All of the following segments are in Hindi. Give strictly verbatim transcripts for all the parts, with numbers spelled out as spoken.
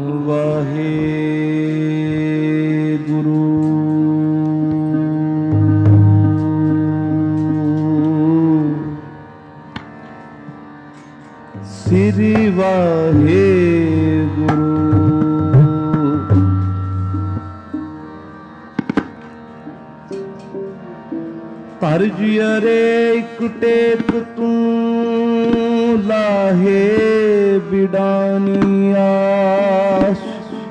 वाहे गुरु। श्री वाहे गुरु। तरज अरे एक टेक तू लाहे बिडानी आस।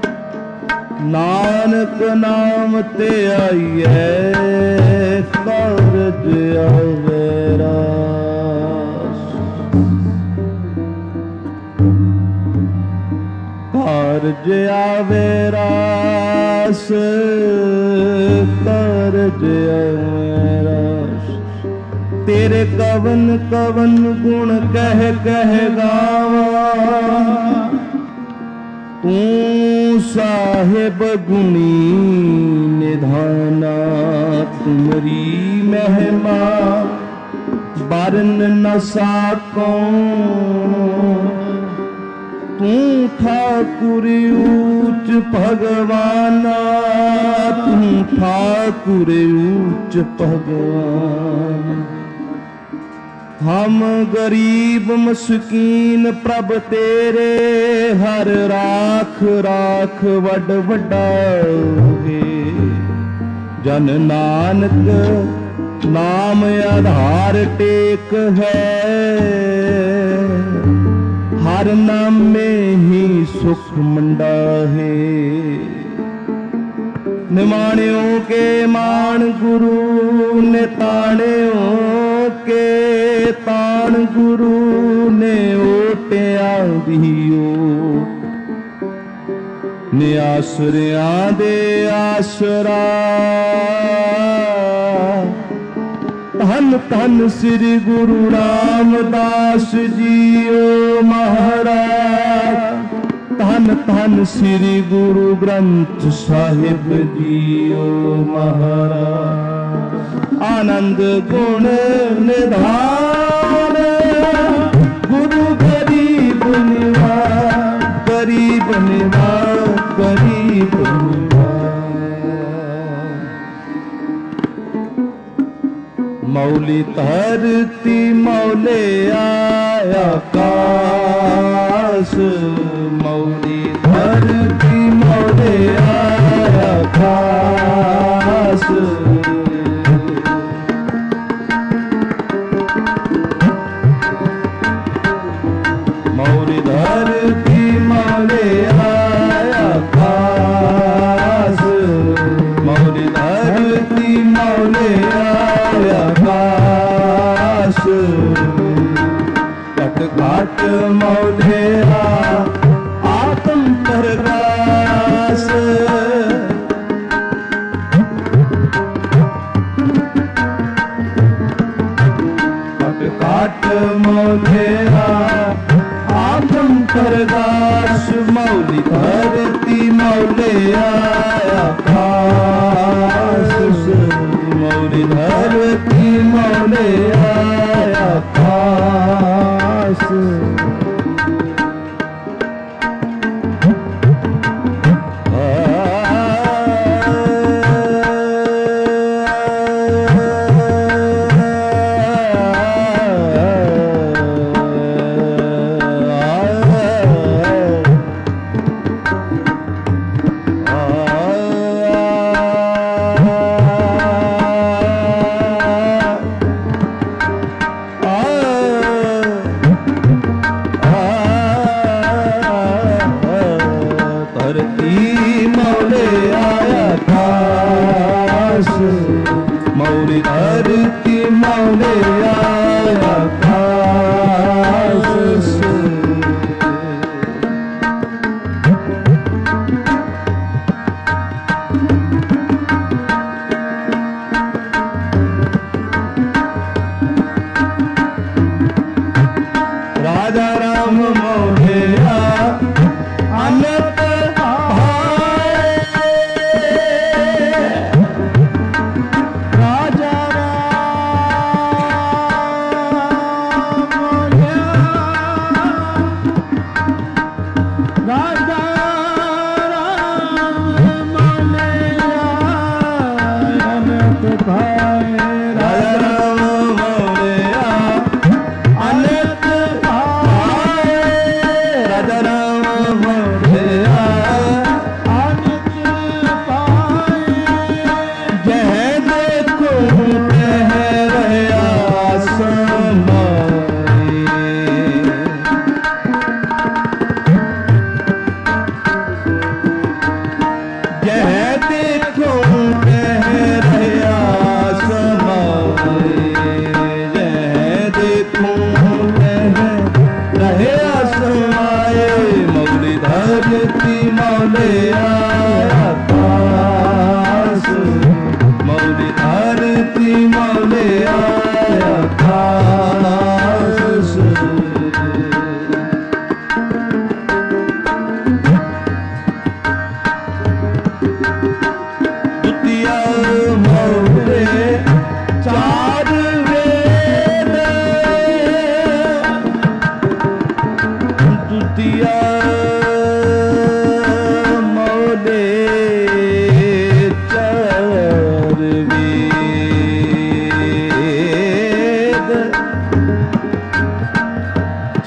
नानक नाम ते आइए कारज आवेरा। कारज आवेरास कारज आवेरास। तेरे कवन कवन गुण कह कह गावा। तू साहेब गुणी निधाना। तुमरी महिमा बरन न साको। तू ठाकुर ऊच भगवाना। तू ठाकुर ऊच भगवान। हम गरीब मस्कीन प्रभ तेरे। हर राख राख वड वडाओगे। जन नानक नाम आधार टेक है। हर नाम में ही सुख मंडा है। निमाणियों के मान गुरु ने। ताणियों के ताण गुरु ने। ओटिया दियो ने। आसरिया दे आसरा। धन धन श्री गुरु रामदास जीओ महाराज। धन धन श्री गुरु ग्रंथ साहिब जीओ महाराज। आनंद गुण निधान गुरु गरीब निवार। गरीब निवार गरीब निवार। मौली धरती मौले आया आकाश। मौली धरती मौले आया आकाश। मौली धरती मौले आया आकाश। मौली धरती मौले आया आकाश। घट घट मौलेरा आत्म प्रकाश। घट घट मौलेरा आत्म प्रकाश। मौली धरती मौले आया आकाश। मौली धरती मौले आया आकाश। मौली धरती मौले आया आकाश। राजा राम मोहिया अनंत राजा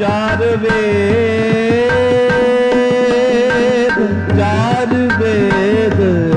चार वेद चार वेद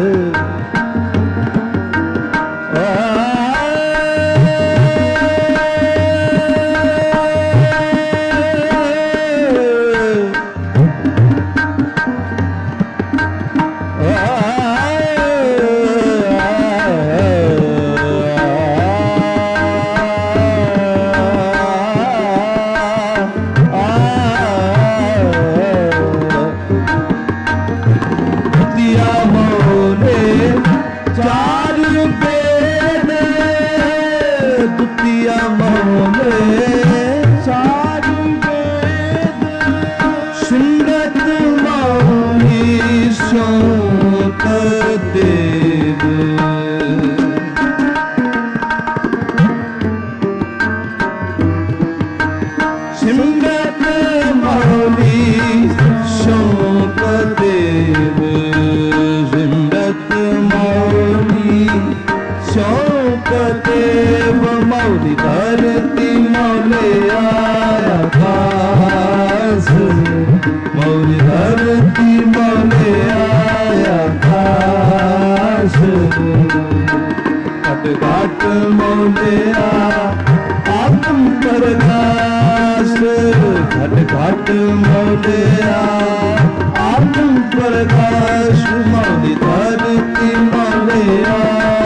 घट मोलिया आत्म प्रकाश मौली धरती मोलिया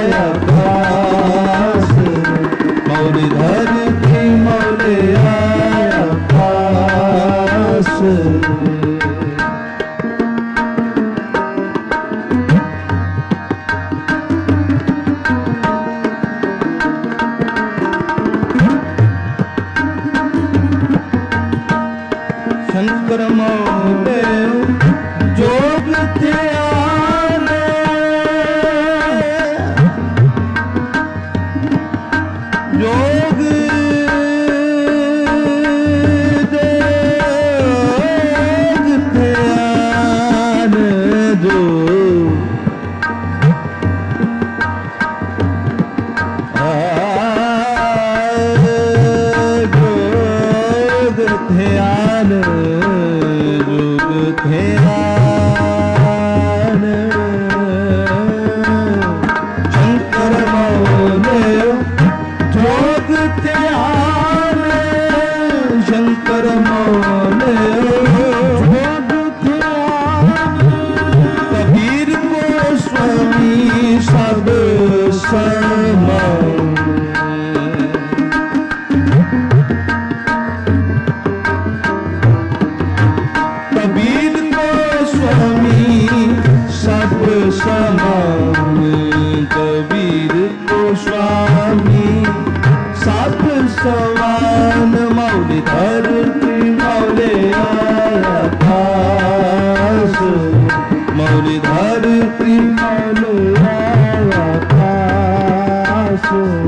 आकाश मौली धरती मोलिया आकाश शंकर मोले जोग ध्यान जोग जोग ध्यान जो जोग ध्यान ध्यान शंकर मोले जोग ध्यान शंकर मोले जोग ध्यान कबीर को स्वामी सब समा समान कबीर को स्वामी सब समान मौली धरती मौले आकाश मौली धरती मौले आकाश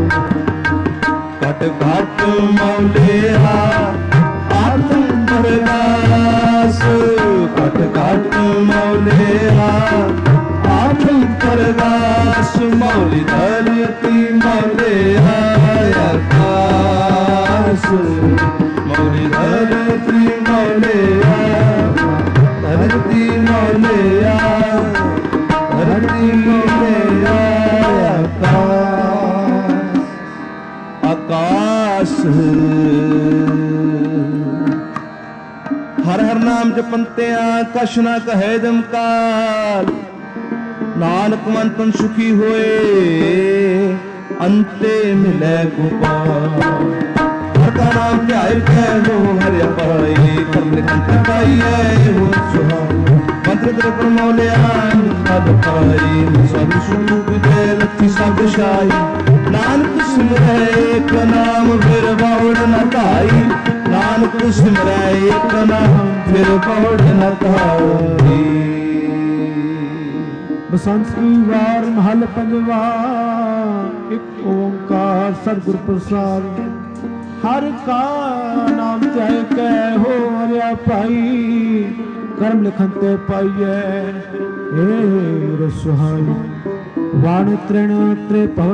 घट घट मौले आत्म प्रकाश घट घट मौले आत्म प्रकाश मौली धरती मौले आकाश मौली धरती मौले धरती मौले धरती मौले आकाश हर हर नाम जपंते कश ना कहे जमकाल नानक मन तन सुखी होए अंते मिले गोपाल हर का नाम ध्याय कहो हरि पाई करने कंठ पाइए हो सुहान मंत्र तेरे पर मौले आन पद पाई सब सुख दे लखी सब शाई नानक सिमरे एक नाम फिर बावड़ न ताई नानक सिमरे एक नाम फिर बावड़ न ताई बसंती वार महल पंजवा एक ओंकार सतगुर प्रसाद हर का नाम चाहे कह हो हरिया पाई कर्म लिखन ते पाइए हे रसहाई वाण त्रिण त्रे पवन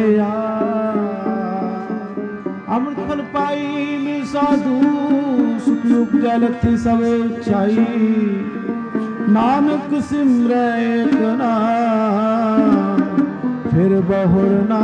मौलिया अमृत फल पाई में साधु सुख सुख उपजै लथी सब छाई नानक सिमरै एक नाम फिर बहुर ना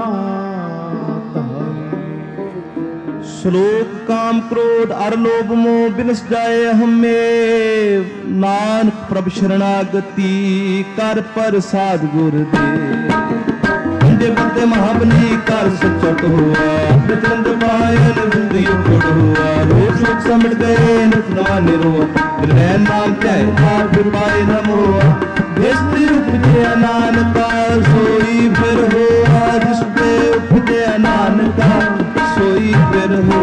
श्लोक काम क्रोध अर लोभ मोह बिनस जाए हमें नानक प्रभ शरणागति कर प्रसाद गुर दे बंदे बंदे महाबली कर सचट हुआ बचंद पायन बिंद युगड़ हुआ रोज शोक समट गए नवा निरोआ बिरह नाम चाहे आप पाए न मोआ जिसते उपजे नानका सोई फिर हुआ जिसते उपजे नानका सोई फिर हो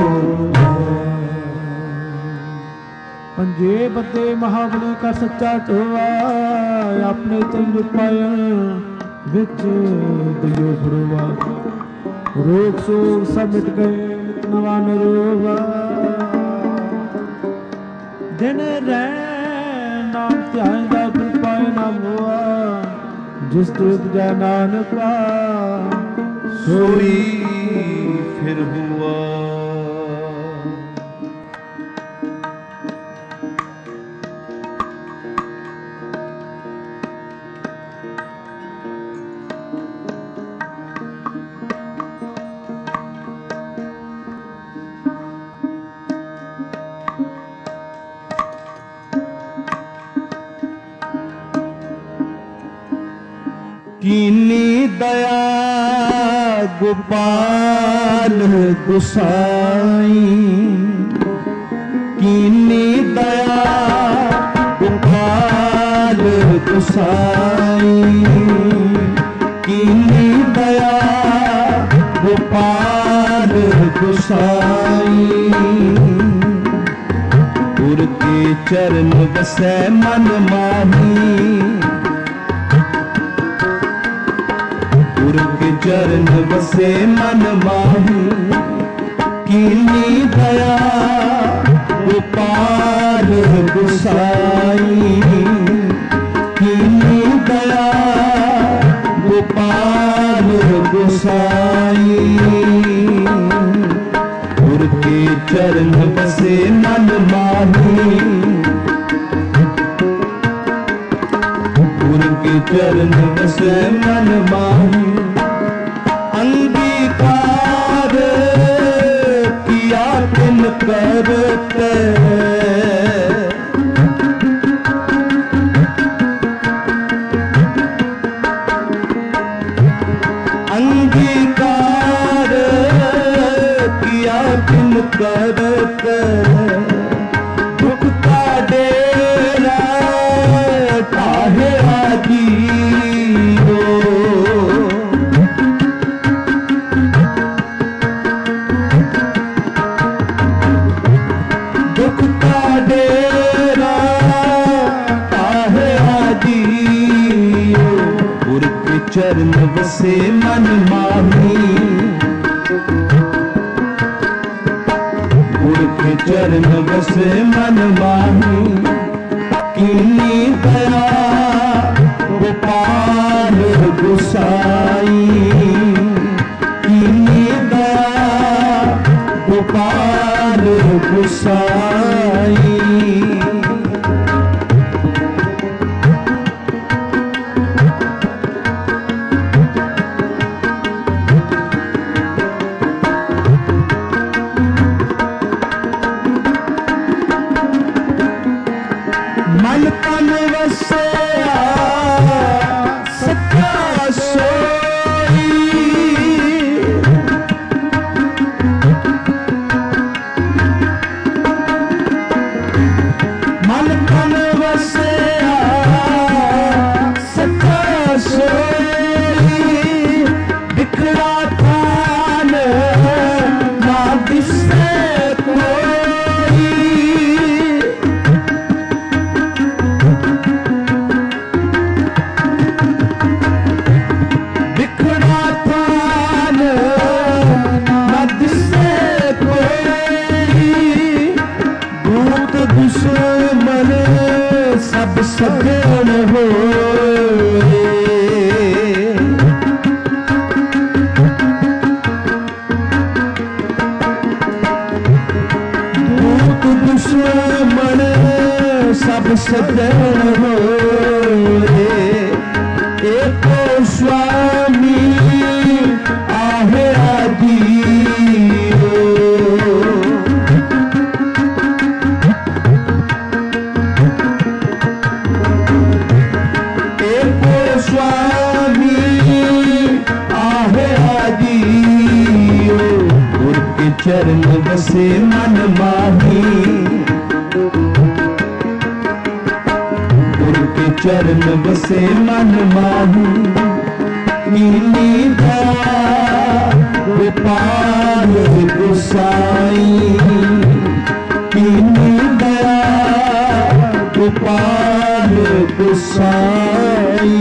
पंजे बंदे महाबली का सच्चा टोआ अपने चंद पायन विच दियो भरवा रोग शोक सब मिट गए नवा नरोवा दिन रैन नाम ध्यान दा पाए नाम हुआ जिस तुझ जा नानका सोई फिर हुआ। कीनी दया गोपाल गुसाई कीनी दया गोपाल गुसाई कीनी दया गोपाल गुसाई गुर के चरण बसै मन माही गुर के चरण बसे मन माही कीनी दया गोपाल गुसाई कीनी दया गोपाल गुसाई गुर के चरण बसे मन माही गुर के चरण बसे मन माही अंगीकार किया तिन करते अंगीकार किया तिन करते दुख का डेरा काहे आजी चरण बसे मन माही गुर के चरण बसे मन माही कीनी दया गोपाल गुसाई कीनी दया गोपाल गुसाई मन तन वसया सच्चा सोई मन तन वसया सच्चा सोई बिखरा थान ना दिसे दुश्मन सब सगन हो दूत दुश्मन सब सजन होए, एको स्वामी आहे आजीओ। एको स्वामी आहे आजीओ, गुर के चरण बसे मन माही, गुर के चरण बसे मन माही। नीली दया गोपाल गोसाई, नीली दया गोपाल गोसाई।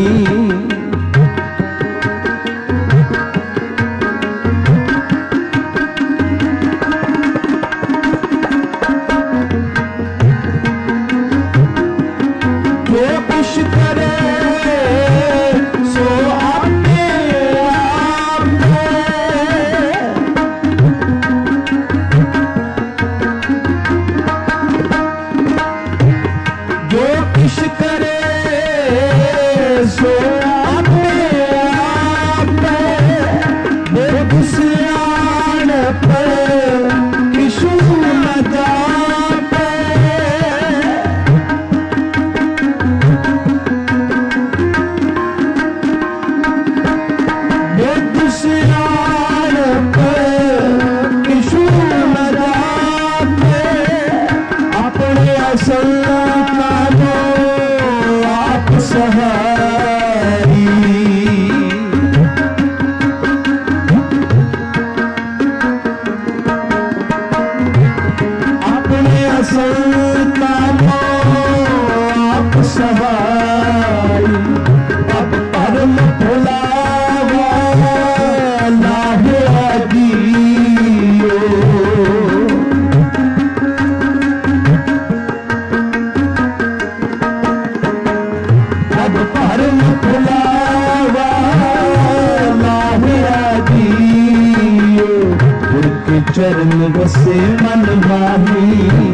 चरण बसे मन माही,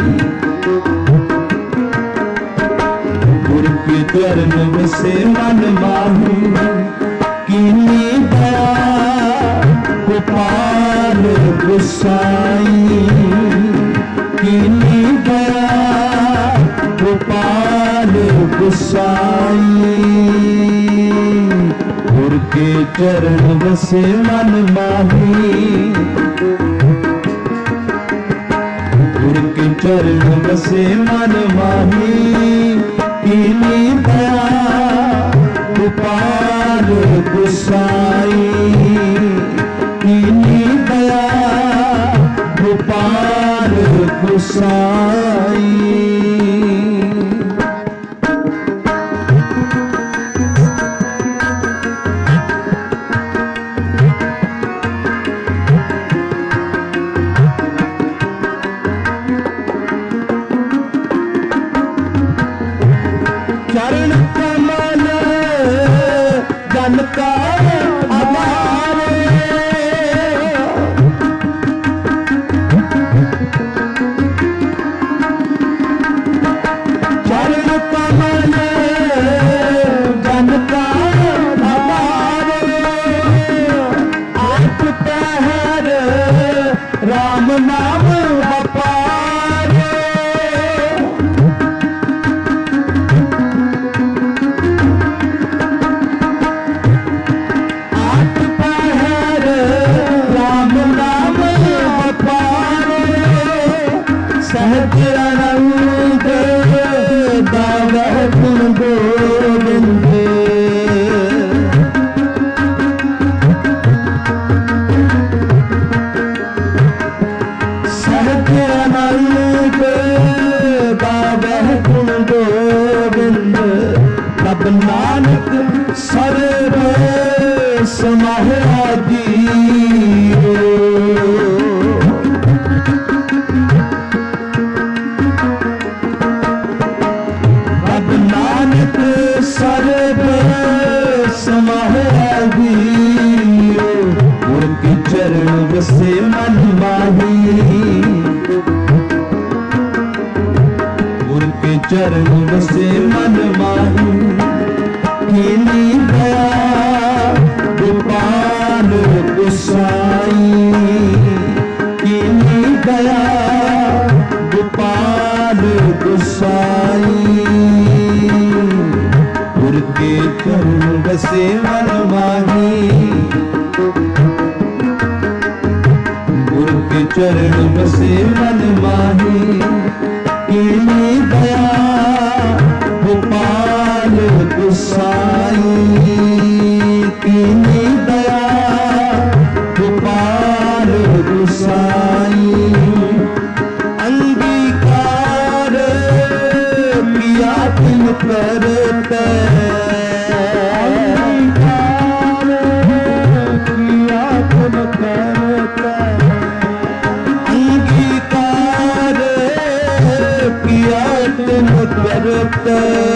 गुर के चरण बसे मन माही। कीनी दया गोपाल गोसाई, कीनी दया गोपाल गोसाई। गुर के चरण बसे मन माही, गुर के चरण बसे मन माही। कीनी दया गोपाल गोसाई, कीनी दया गोपाल गोसाई। चरण कमल जन का आधारे, चरण कमल जन का आधारे। आठ पहर राम नाम अपारे, सहज आनंद दावह गुण गोविंद। सहज आनंद दावह गुण गोविंद। तब नानक सर्व समाहिया जीओ। नानक सर्व समाहिया जीओ। गुर के चरण बसे मन माही, चरण बसे मन माही कीनी दया गोपाल गोसाई कीनी दया गोपाल गोसाई गुर के चरण बसे मन माही गुर के चरण बसे मन माही कीनी दया गोपाल गोसाई कीनी दया गोपाल गोसाई अंगीकार किया तिल करते अंगीकार किया तिल करते अंगीकार किया तिल करते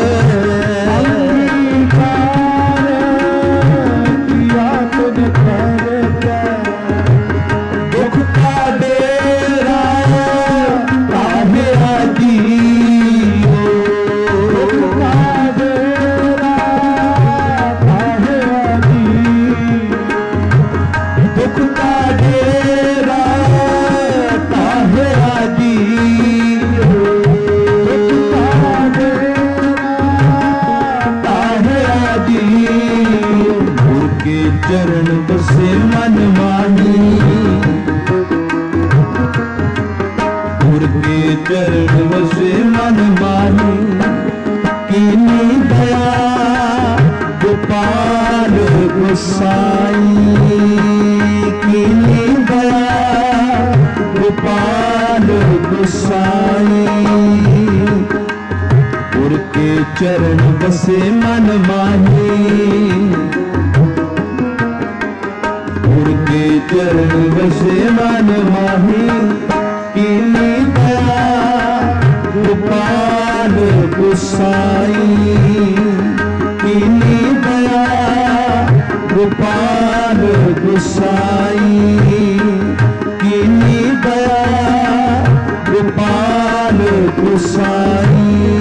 अंगीकार किया तिल करते दुख का डेरा काहे आदियो दुख का डेरा काहे आदियो दुख का डेरा काहे आदियो दुख का डेरा काहे आदियो गुर के चरण बसे मन माही गुर के चरण बसे मन माही कीनी दया गोपाल गोसाई कीनी दया गोपाल गोसाई गुर के चरण बसे मन माही गुर के चरण बसे मन माही कीनी दया गोपाल गोसाई कीनी दया गोपाल गोसाई कीनी दया गोपाल गोसाई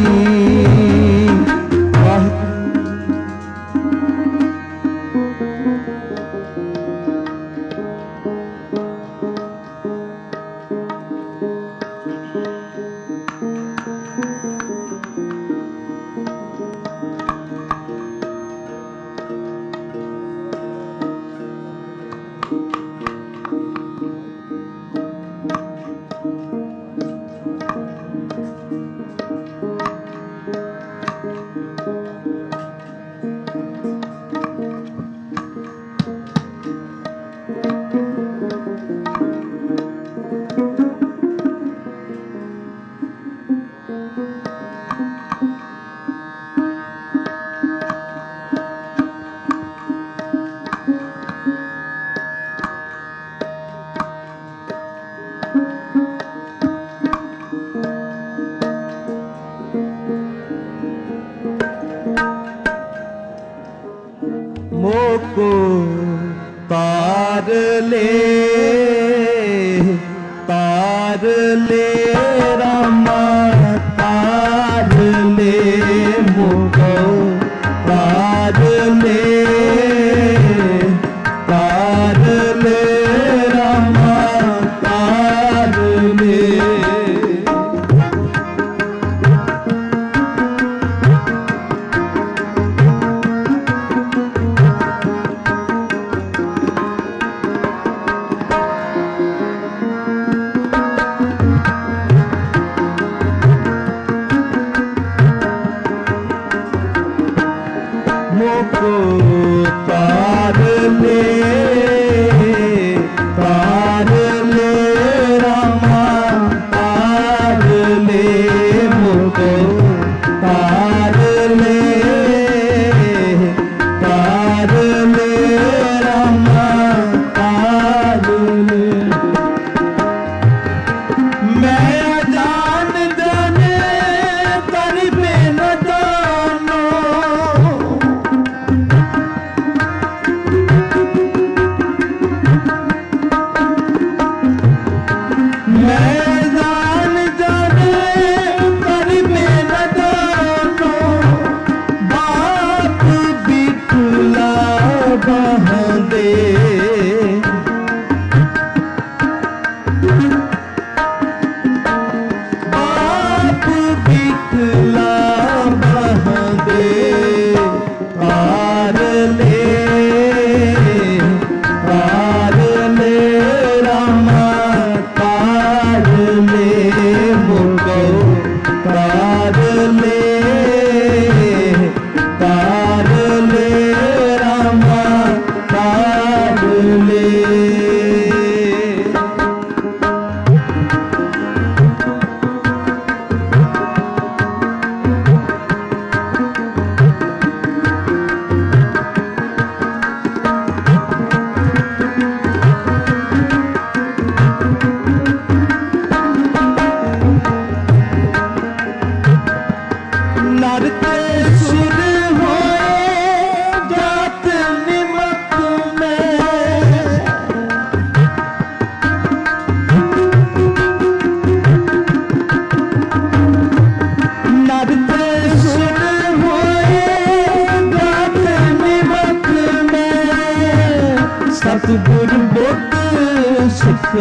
मोको तार ले तार ले रामा तार ले मोको तार ले तार ले रामा तार ले मोको तार ले तार ले रामा तार ले मोको तार ले तार ले रामा तार ले मैं जान जाने तारी पे न जानो मैं जान जाने तारी पे न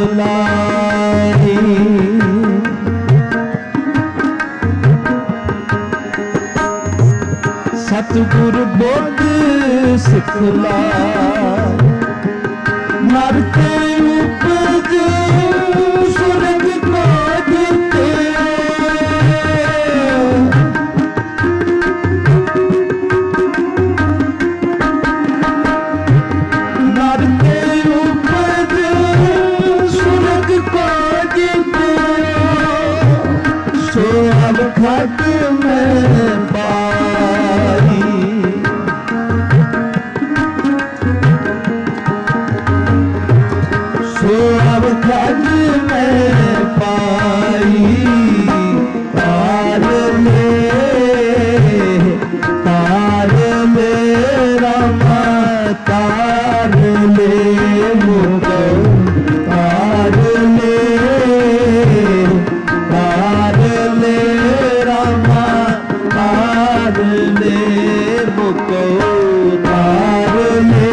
सिखलाई सतगुरु बोध सिखलाई नर के उपज सुरग को जीते नर के उपज सुरग को जीते सो अब खट में पाई सो अब खट में पाई तार ले तार ले रामा तार ले मुझको तार ले तार ले रामा तार ले मुझको तार ले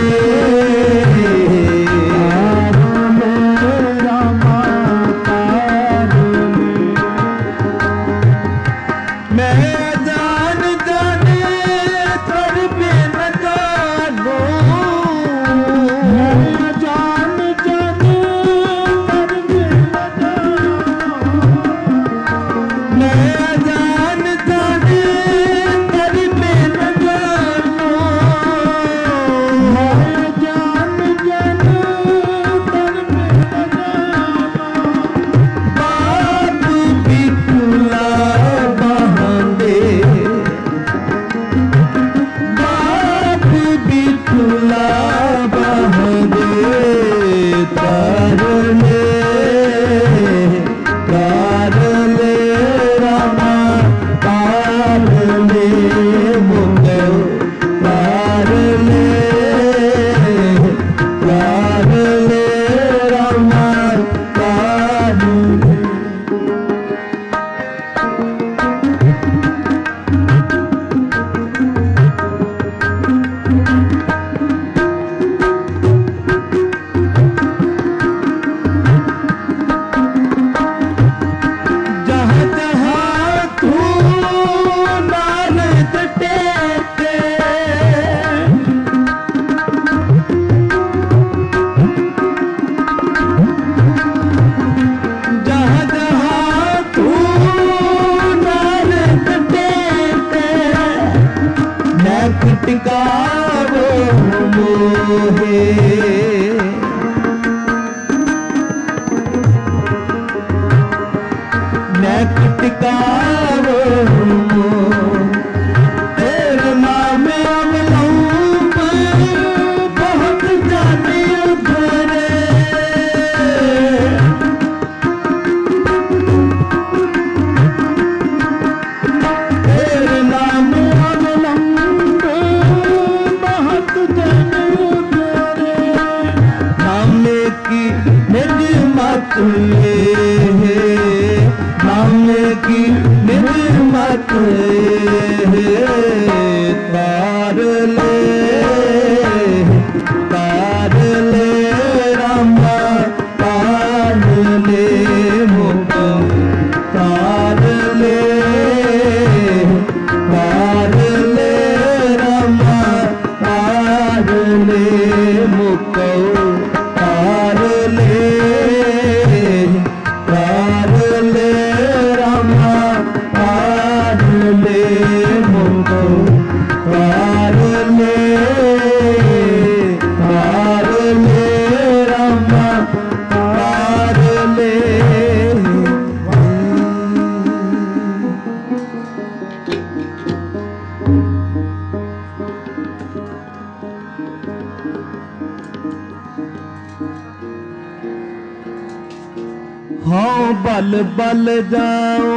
हाँ बल बल जाओ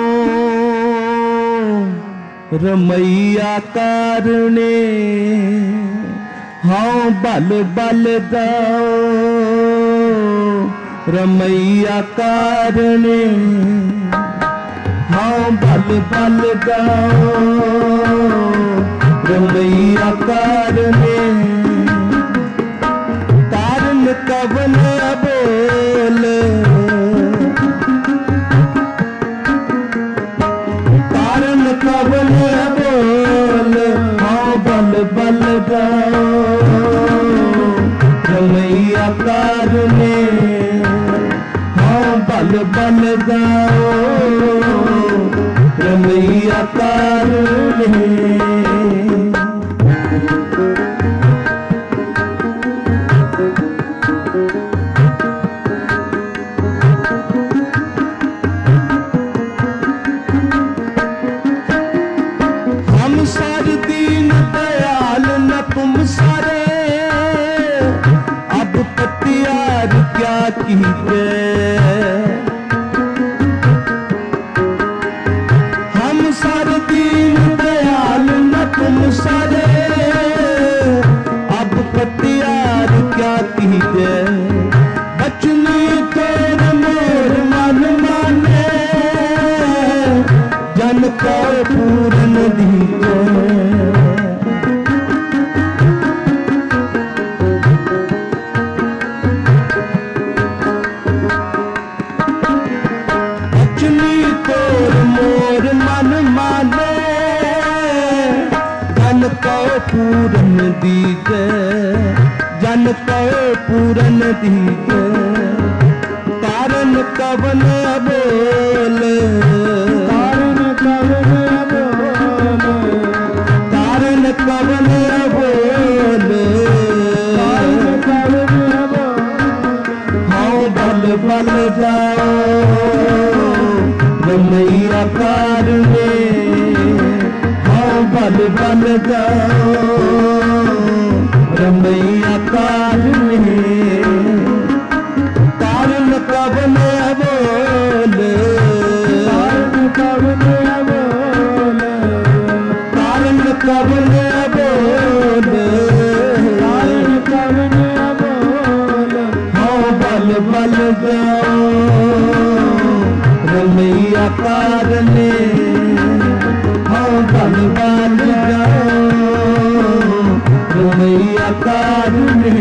रमैया कारणे हाँ बल बल जाओ रमैया कारणे हाँ बल बल जाओ रमैया कारणे कारण कवन बोल कवन बोल हाँ बल बल जाओ रमैया कारुणे हाँ बल बल जाओ रमैया कारुणे हम सारे दीन दयाल न तुम सारे अब पतियार क्या कीजिए बचनी तोर मोर मन माने जन को पूरन दीजिए पूरन दीजे जन को पूरन दीजे कारण कवन बोल कारण कवन बोल कारण कवन बोल कारण कवन बोल हाँ बल बल जाओ रमैया कारुणे बल बल जाओ रमैया कारुणे कारण कवन बोल कारण कवन बोल कारण कवन बोल कारण कवन बोल हाँ बल बल जाओ रमैया कारुणे बल बल जाओ रमैया कारुणे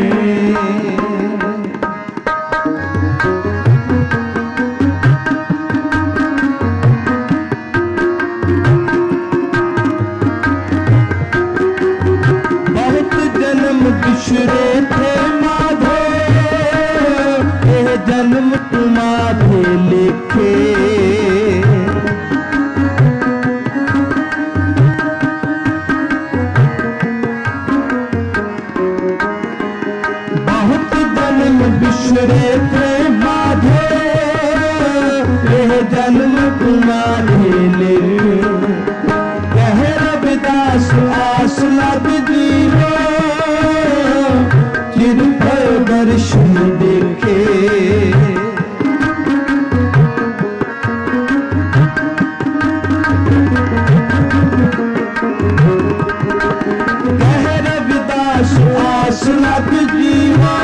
बहुत जन्म बिछड़े थे माधो ये जन्म तुम्हारे लिखे बिछड़े थे माधो ये जन्म तुम्हारे लिए कह रविदास आस लग जीवो चिर भय दर्शन देखे कह रविदास आस लग जीवो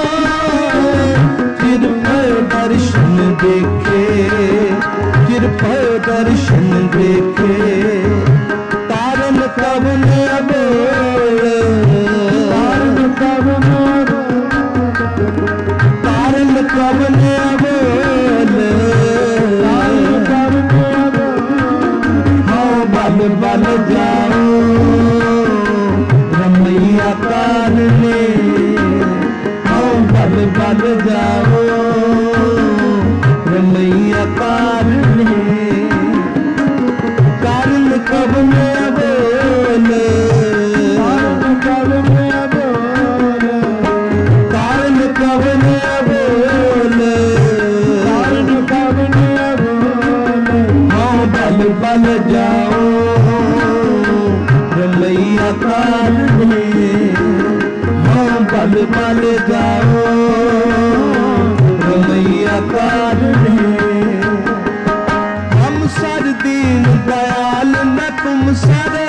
दर्शन देखे कृपा दर्शन देखे कारण कवन बोल कारण कवन कारण कवन बोल कारण कवन हाँ बल बल जाओ रमैया कारुणे हाँ बल बल जाओ रमैया कारुणे कारण कवन बोल कारण कवन बोल कारण कवन बोल कारण कवन बोल हाँ बल बल जाओ रमैया कारुणे हाँ बल बल जाओ रमैया कारुणे हम सर दीन दयाल न तुम सरे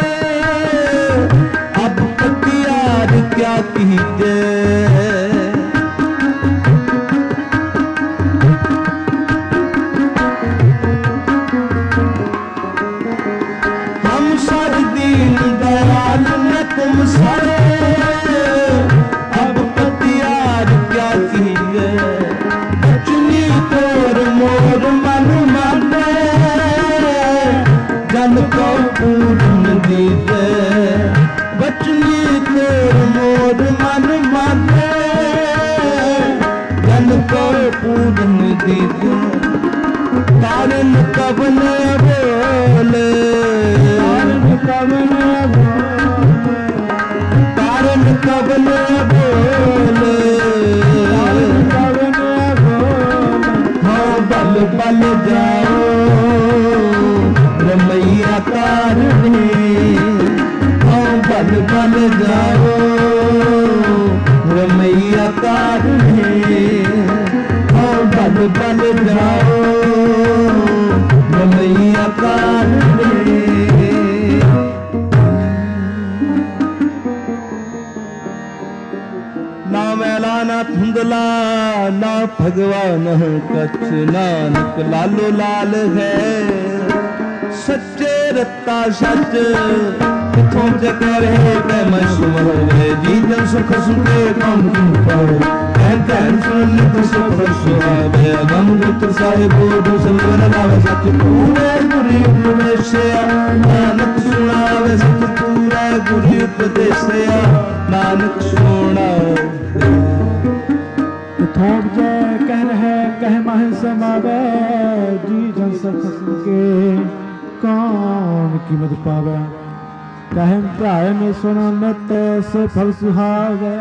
अब पतियार क्या कीजिए हम सर दीन दयाल न तुम सरे अब पतियार क्या कीजिए तोर मोर मन माने जन जन को पूर्ण दीजे बचनी तेर मोर मन माने जन को पूर्ण दीजे तारन कवन बोले तारन कवन बोले तारन कवन बोले तारन कवन बोले हाँ बल बल जाओ रमैया तारने हाँ बल बल जाओ रमैया तारने हाँ बल बल जाओ रमैया तारने ना मैला ना धुंधला ना भगवान कछ नानक लालो लाल है सच्चे रत्ता सच किथों जगह रहे कै मशहूर है जी जन सुख सुखे कम पाओ कहन सुन तो सुख सुहावे गम गुप्त साहिब दो संगन लावे सच पूरे गुरी उपदेशया नानक सुनावे सच पूरा गुरी उपदेशया नानक सुनावे थोक जय कह रहे कह माहे समावे जी जन सब के कौन कीमत पावे कहम प्राय में सुनो नित से फल सुहावे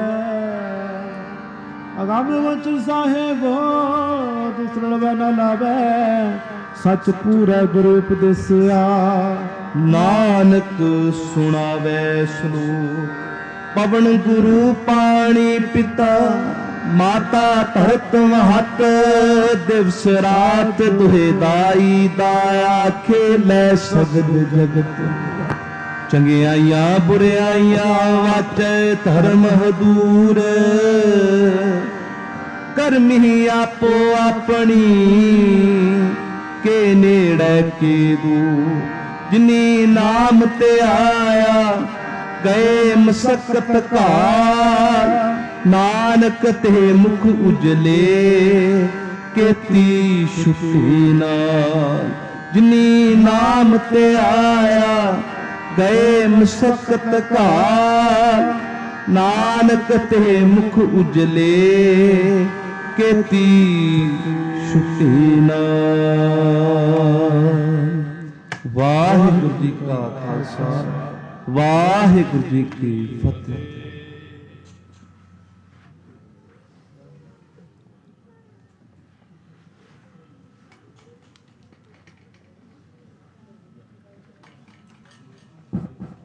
अगाम वचन साहेब दूसरा न लावे सच पूरा गुरु उपदेसिया नानक सुनावे सलूक पवन गुरु पानी पिता माता धरत महत दिवस रात दुहे दाई दाया खेलै सगद जगत चंगियाइयां बुराइयां वाचै धर्म हदूर करमी आपो अपनी के नेड़े के दूर जिनी नाम ते आया गए मसकत काल नानक ते मुख उजले केती छुट्टी नाल जिनी नाम ते आया गए मसकत काल नानक ते मुख उजले केती छुट्टी नाल। वाहिगुरु जी का खालसा वाहिगुरु जी की फतेह।